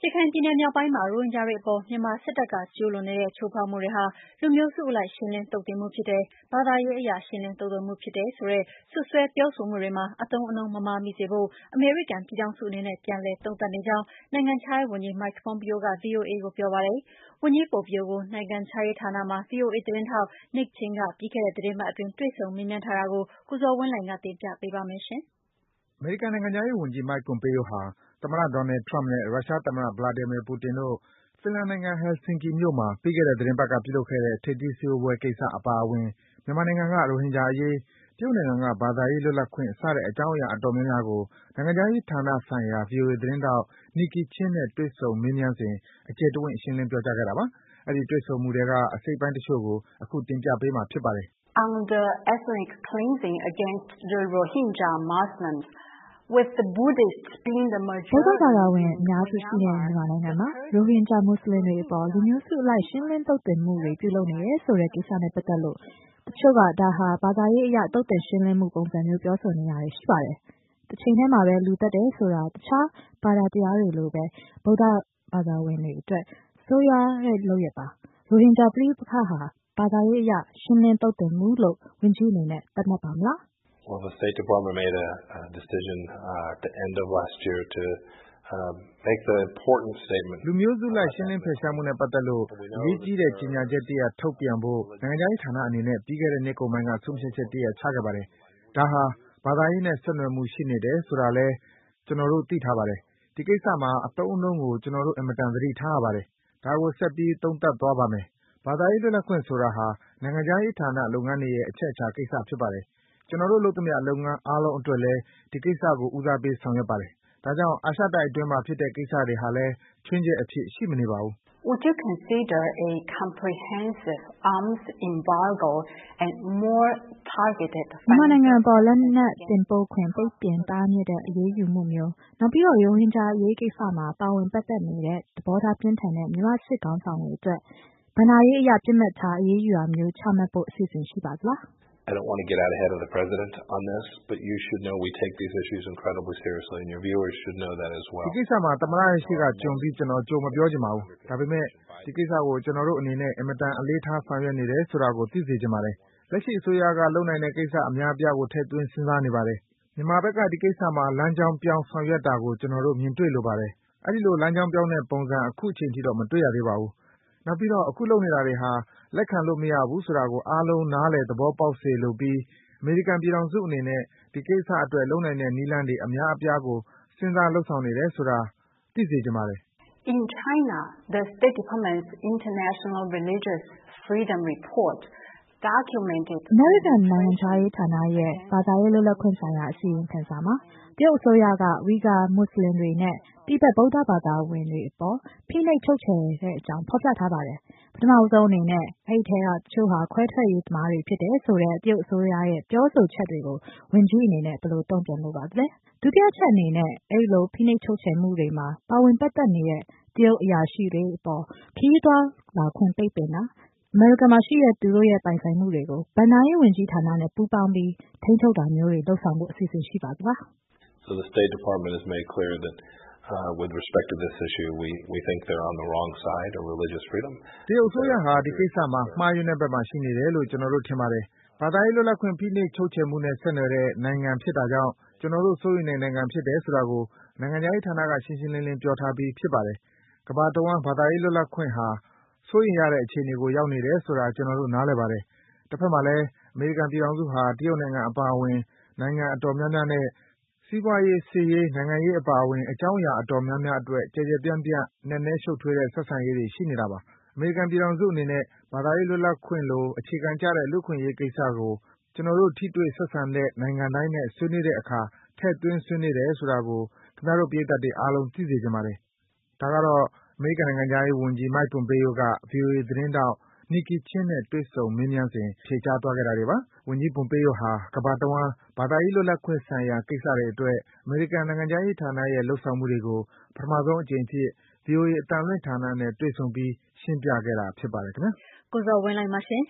ရခိုင်ပြည်နယ်မြောက်ပိုင်းမှာ ရိုဟင်ဂျာတွေအပေါ် မြန်မာစစ်တပ်က ကျူးလွန်နေတဲ့ ချိုးဖောက်မှုတွေဟာ လူမျိုးစုအလိုက် ရှင်းလင်းသုတ်သင်မှုဖြစ်တယ်၊ ဘာသာရေးအရ ရှင်းလင်းသုတ်သင်မှုဖြစ်တယ်ဆိုတဲ့ စွပ်စွဲပြောဆိုမှုတွေမှာ အသုံးအနှုန်းမမှားမိစေဖို့ အမေရိကန်ပြည်ထောင်စုအနေနဲ့ ပြန်လည်သုံးသပ်နေကြောင်း နိုင်ငံခြားရေးဝန်ကြီး Mike Pompeo က VOA ကိုပြောပါတယ်။ ဝန်ကြီး Pompeo ကို နိုင်ငံခြားရေးဌာနမှာ VOA သတင်းထောက် Nick Ching က ပြီးခဲ့တဲ့ သီတင်းပတ်အတွင်း တွေ့ဆုံမေးမြန်းထားတာကို ကိုဇော်ဝင်းလှိုင်က တင်ပြပေးပါမယ်။အမေရိကန်နိုင်ငံခြားရေးဝန်ကြီး Mike Pompeo ဟာ သမ္မတ Donald Trump နဲ့ ရုရှားသမ္မတ Vladimir Putin တို့ Finland နိုင်ငံ၊ Helsinki မြို့မှာ ပြီးခဲ့တဲ့ သီတင်းပတ်က ပြုလုပ်ခဲ့တဲ့ ထိပ်သီးစည်းဝေးပွဲကိစ္စအပါအဝင် မြန်မာနိုင်ငံက ရိုဟင်ဂျာအရေး၊ တရုတ်နိုင်ငံက ဘာသာရေးလွတ်လပ်ခွင့် စတဲ့ အကြောင်းအရာ အတော်များများကို နိုင်ငံခြားရေးဌာနဆိုင်ရာ VOA သတင်းထောက် Nike Ching နဲ့ တွေ့ဆုံမေးမြန်းစဉ် အကျယ်တဝင့် ရှင်းလင်းပြောကြားခဲ့တာပါ။ အဲဒီ တွေ့ဆုံမှုထဲက အစိတ်အပိုင်းတချို့ကို အခု တင်ပြပေးမှာဖြစ်ပါတယ်။ Under ethnic cleansing against the Rohingya Muslims, with the Buddhists being the ဗုဒ္ဓ majority ဘာသာဝင်အများစုရှိတဲ့ မြန်မာနိုင်ငံမှာ ရိုဟင်ဂျာမွတ်ဆလင်တွေအပေါ် လူမျိုးစုအလိုက် ရှင်းလင်းသုတ်သင်မှုတွေ ပြုလုပ်နေတယ်ဆိုတဲ့ ကိစ္စနဲ့ပတ်သက်လို့ တချို့က ဒါဟာ ဘာသာရေးအရ သုတ်သင်ရှင်းလင်းမှုပုံစံမျိုး ပြောဆိုနေတာတွေ ရှိပါတယ်။ တချိန်ထဲမှာပဲ လူသတ်တယ်ဆိုတာ တခြား ဘာသာတရားတွေလိုပဲ ဗုဒ္ဓဘာသာဝင်တွေအတွက် ဆိုးရွားတဲ့လုပ်ရပ်ပါ။ ရိုဟင်ဂျာပဋိပက္ခဟာ ဘာသာရေးအရ ရှင်းလင်းသုတ်သင်မှုလို့ ဝန်ကြီးအနေနဲ့ သတ်မှတ်ပါမလား။ State Department made a decision at the end of last year to make the important statement. လူမျိုးစုအလိုက် ရှင်းလင်းဖယ်ရှားမှုနဲ့ပတ်သက်လို့ အရေးကြီးတဲ့ ကြေညာချက်တရပ် ထုတ်ပြန်ဖို့ နိုင်ငံခြားရေးဌာနအနေနဲ့ ပြီးခဲ့တဲ့နှစ်ကုန်ပိုင်းက ဆုံးဖြတ်ချက်တရပ် ချခဲ့ပါတယ်။ ဒါဟာ ဘာသာရေးနဲ့ ဆက်နွယ်မှုရှိနေတယ်ဆိုတာလည်း ကျနော်တို့ သိထားပါတယ်။ ဒီကိစ္စမှာ အသုံးအနှုန်းကို ကျနော်တို့ အင်မတန် သတိထားရပါတယ်။ ဒါကို ဆက်ပြီး သုံးသပ်သွားပါမယ်။ ဘာသာရေးလွတ်လပ်ခွင့်ဆိုတာဟာ နိုင်ငံခြားရေးဌာနလုပ်ငန်းတွေရဲ့ အချက်အချာကိစ္စဖြစ်ပါတယ်။ ကျနော်တို့ လုပ်သမျှ လုပ်ငန်းအားလုံးအတွက်လည်း ဒီကိစ္စကို ဦးစားပေး ဆောင်ရွက်ပါတယ်။ ဒါကြောင့် အာရှတိုက်အတွင်းမှာဖြစ်တဲ့ကိစ္စတွေဟာလည်း ခြွင်းချက်အဖြစ် ရှိမနေပါဘူး။ Would you consider a comprehensive arms embargo and more targeted မြန်မာနိုင်ငံအပေါ် လက်နက်တင်ပို့ခွင့် ပိတ်ပင်တားမြစ်တဲ့ အရေးယူမှုမျိုး၊ နောက်ပြီးတော့ ရိုဟင်ဂျာအရေးကိစ္စမှာ ပါဝင်ပတ်သက်နေတဲ့ သဘောထားပြင်းထန်တဲ့ မြန်မာစစ်ခေါင်းဆောင်တွေအတွက် ဘဏ္ဍာရေးအရ ပစ်မှတ်ထား အရေးယူတာမျိုး ချမှတ်ဖို့ အစီအစဉ်ရှိပါသလား။ I don't want to get out ahead of the President on this, but you should know we take these issues incredibly seriously, and your viewers should know that as well. ဒီကိစ္စမှာ သမ္မတရဲ့ရှေ့က ကျွန်ပြီး ကျနော် ကြိုမပြောချင်ပါဘူး။ ဒါပေမယ့် ဒီကိစ္စကို ကျနော်တို့အနေနဲ့ အင်မတန် အလေးထား ဆောင်ရွက်နေတယ်ဆိုတာကို သိစေချင်ပါတယ်။ လက်ရှိအစိုးရက လုပ်နိုင်တဲ့ကိစ္စအများအပြားကို ထည့်သွင်း စဉ်းစားနေပါတယ်။ မြန်မာဘက်က ဒီကိစ္စမှာ လမ်းကြောင်းပြောင်း ဆောင်ရွက်တာကို ကျနော်တို့ မြင်တွေ့လိုပါတယ်။ အဲဒီလို လမ်းကြောင်းပြောင်းတဲ့ပုံစံ အခုချိန်ထိတော့ မတွေ့ရသေးပါဘူး။ နောက်ပြီးတော့ အခုလုပ်နေတာတွေဟာ လက်ခံလို့မရဘူးဆိုတာကို အားလုံး နားလည် သဘောပေါက်စေလိုပြီး အမေရိကန်ပြည်ထောင်စုအနေနဲ့ ဒီကိစ္စအတွက် လုပ်နိုင်တဲ့နည်းလမ်းတွေ အများအပြားကို စဉ်းစား လုပ်ဆောင်နေတယ်ဆိုတာ သိစေချင်ပါတယ်။ In China, the State Department's International Religious Freedom Report documented အမေရိကန်နိုင်ငံခြားရေးဌာနရဲ့ ဘာသာရေးလွတ်လပ်ခွင့်ဆိုင်ရာ အစီရင်ခံစာမှာ တရုတ်အစိုးရက ဝီဂါမွတ်ဆလင်တွေနဲ့ တိဘက် ဗုဒ္ဓဘာသာဝင်တွေအပေါ် ဖိနှိပ်ချုပ်ချယ်တဲ့အကြောင်း ဖော်ပြထားပါတယ်။ ပထမဆုံးအနေနဲ့ အဲဒီထဲက တချို့ဟာ ခွဲထွက်ရေးသမားတွေဖြစ်တယ်ဆိုတဲ့ တရုတ်အစိုးရရဲ့ ပြောဆိုချက်တွေကို ဝန်ကြီးအနေနဲ့ ဘယ်လို တုံ့ပြန်လိုပါသလဲ။ ဒုတိယအချက်အနေနဲ့ အဲဒီလို ဖိနှိပ်ချုပ်ချယ်မှုတွေမှာ ပါဝင်ပတ်သက်နေတဲ့ တရုတ်အရာရှိတွေအပေါ် ခရီးသွားလာခွင့်ပိတ်ပင်တာ၊ အမေရိကန်မှာရှိတဲ့ သူတို့ရဲ့ပိုင်ဆိုင်မှုတွေကို ဘဏ္ဍာရေးဝန်ကြီးဌာနနဲ့ ပူးပေါင်းပြီး ထိန်းချုပ်တာမျိုးတွေ လုပ်ဆောင်ဖို့ အစီအစဉ်ရှိပါသလား။ So the State Department has made clear that with respect to this issue, we think they're on the wrong side of religious freedom. တရုတ်အစိုးရဟာ ဒီကိစ္စမှာ မှားယွင်းတဲ့ဘက်မှာ ရှိနေတယ်လို့ ကျနော်တို့ ထင်ပါတယ်။ ဘာသာရေးလွတ်လပ်ခွင့် ဖိနှိပ်ချုပ်ချယ်မှုနဲ့ ဆက်နွယ်တဲ့ နိုင်ငံဖြစ်တာကြောင့် ကျနော်တို့ စိုးရိမ်တဲ့နိုင်ငံဖြစ်တယ်ဆိုတာကို နိုင်ငံခြားရေးဌာနက ရှင်းရှင်းလင်းလင်း ပြောထားပြီး ဖြစ်ပါတယ်။ ကမ္ဘာတဝှမ်း ဘာသာရေးလွတ်လပ်ခွင့်ဟာ စိုးရိမ်ရတဲ့အခြေအနေကို ရောက်နေတယ်ဆိုတာ ကျနော်တို့ နားလည်ပါတယ်။ တဘက်မှာလည်း အမေရိကန်ပြည်ထောင်စုဟာ တရုတ်နိုင်ငံအပါအဝင် နိုင်ငံအတော်များများနဲ့ စီးပွားရေး၊ စစ်ရေး၊ နိုင်ငံရေးအပါအဝင် အကြောင်းအရာအတော်များများအတွက် ကျယ်ကျယ်ပြန့်ပြန့် နက်နဲရှုပ်ထွေးတဲ့ ဆက်ဆံရေးတွေ ရှိနေတာပါ။ အမေရိကန်ပြည်ထောင်စုအနေနဲ့ ဘာသာရေးလွတ်လပ်ခွင့်လို အခြေခံကျတဲ့ လူ့အခွင့်အရေးကိစ္စကို ကျနော်တို့ ထိတွေ့ဆက်ဆံတဲ့ နိုင်ငံတိုင်းနဲ့ ဆွေးနွေးတဲ့အခါ ထည့်သွင်း ဆွေးနွေးတယ်ဆိုတာကို ခင်ဗျားတို့ ပရိသတ်တွေအားလုံး သိစေချင်ပါတယ်။ ဒါကတော့ အမေရိကန်နိုင်ငံခြားရေးဝန်ကြီး Mike Pompeo က VOA သတင်းထောက် Nike Ching နဲ့ တွေ့ဆုံမေးမြန်းစဉ် ဖြေကြားသွားခဲ့တာတွေပါ။ ဝန်ကြီး Pompeo ဟာ ကမ္ဘာတဝှမ်း ဘာသာရေးလွတ်လပ်ခွင့်ဆိုင်ရာ ကိစ္စတွေအတွက် အမေရိကန်နိုင်ငံခြားရေးဌာနရဲ့ လုပ်ဆောင်မှုတွေကို ပထမဆုံးအကြိမ်အဖြစ် VOA အသံလွှင့်ဌာနနဲ့ တွေ့ဆုံပြီး ရှင်းပြခဲ့တာဖြစ်ပါတယ်ခင်ဗျာ။ကိုဇော်ဝင်းလှိုင်ပါရှင်